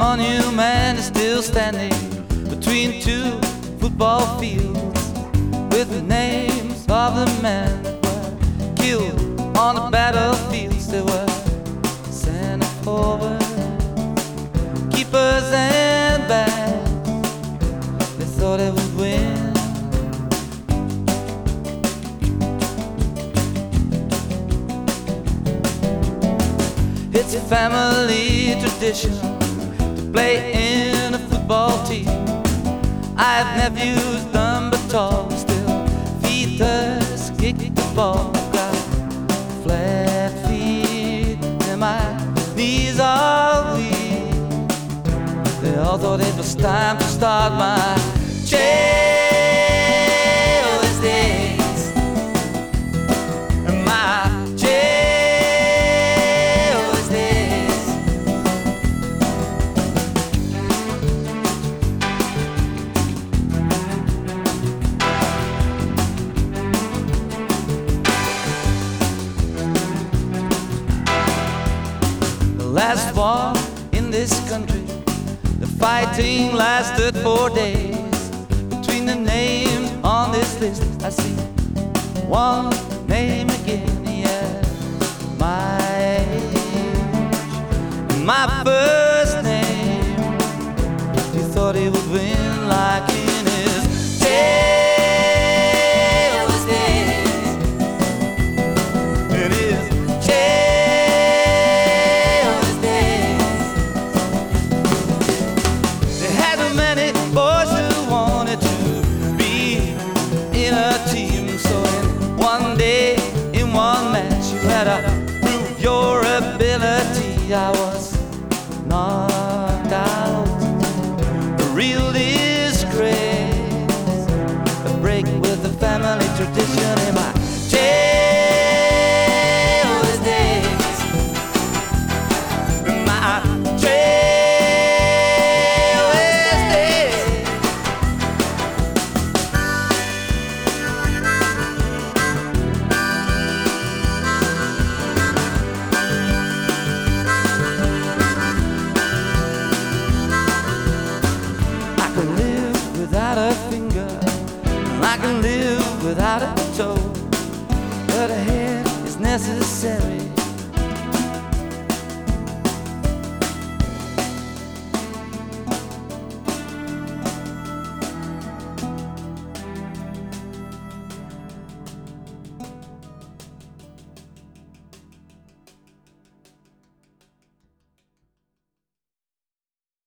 monument is still standing between two football fields, with the names of the men that were killed on the battlefields. They were sent forward, keepers and backs. They thought they would win. It's a family tradition to play in a football team. I have nephews, none but tall, still feet us kick the ball. Got flat feet and my knees are weak. They all thought it was time to start my jail's days. My jail's days. The last war in this country, the fighting lasted 4 days. Between the names on this list, I see one name again. Yeah, my age, my first name. He thought he would win like in his jail's days. In his jail's days. They had many boys who wanted to be in a team. So in one day, in one match, you had to prove your ability. I was knocked out, a real disgrace, a break with the family tradition in my jail's days. My jail's days. I can live without a finger, I can live without a toe, but a head is necessary